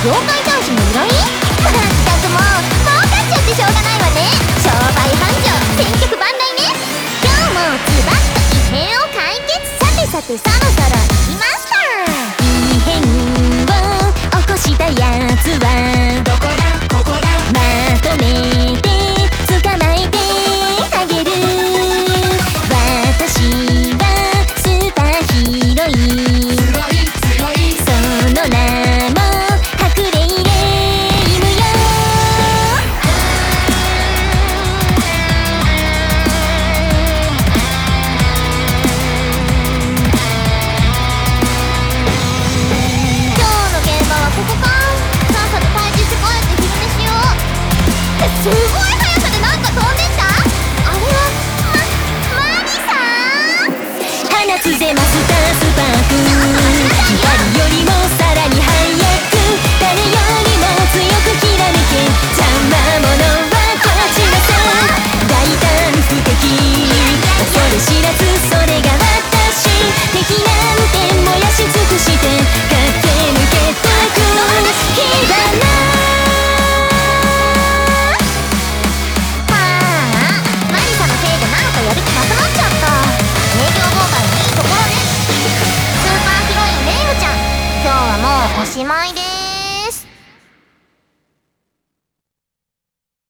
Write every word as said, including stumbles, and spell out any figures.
妖怪退治の依頼？まったくもう儲かっちゃってしょうがないわね。商売繁盛、千曲万来ね。今日もズバッと異変を解決。さてさてそろそろ行きました。異変を起こしたやつはどこだここだ。まとめて捕まえてあげる。私はスーパーヒーロイン、すごいすごい。その名もハクレイレイムよ。今日の現場はここか。さっさと退治して帰って昼寝しよう。すごい速さでなんか飛んでった。あれはまマリさん。放つぜマスタースパーク、光よりも